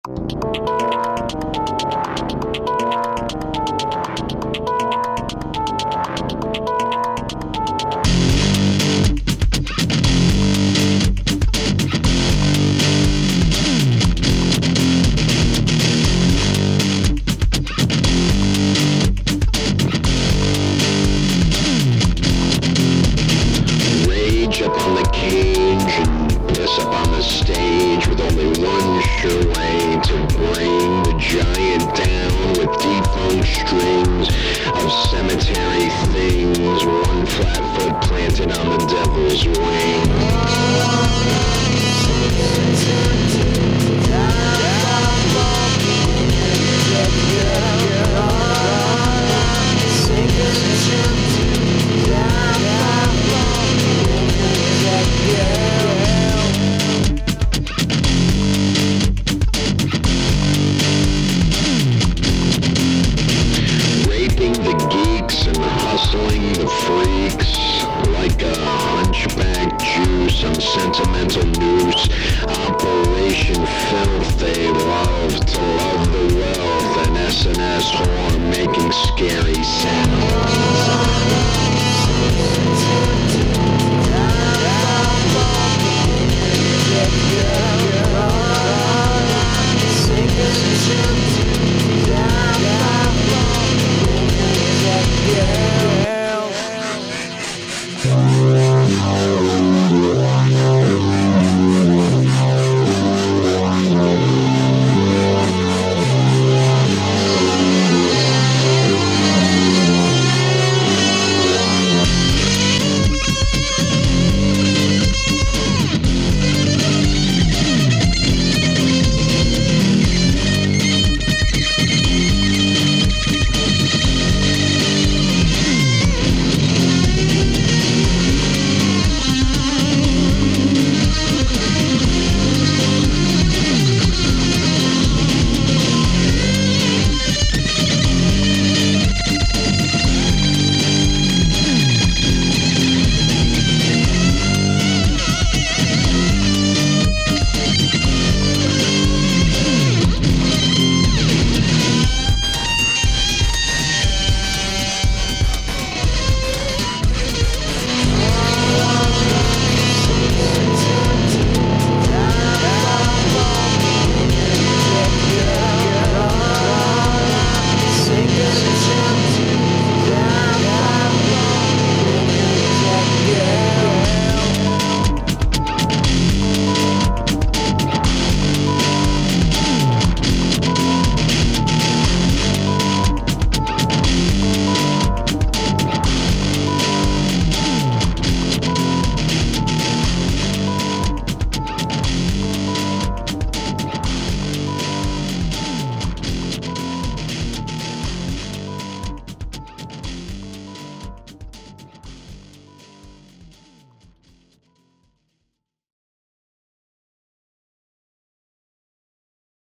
Rage up on the cage and piss up on the stage with only one sure way to bring the giant down with defunct strings of cemetery things, one flat foot planted on the devil's wing.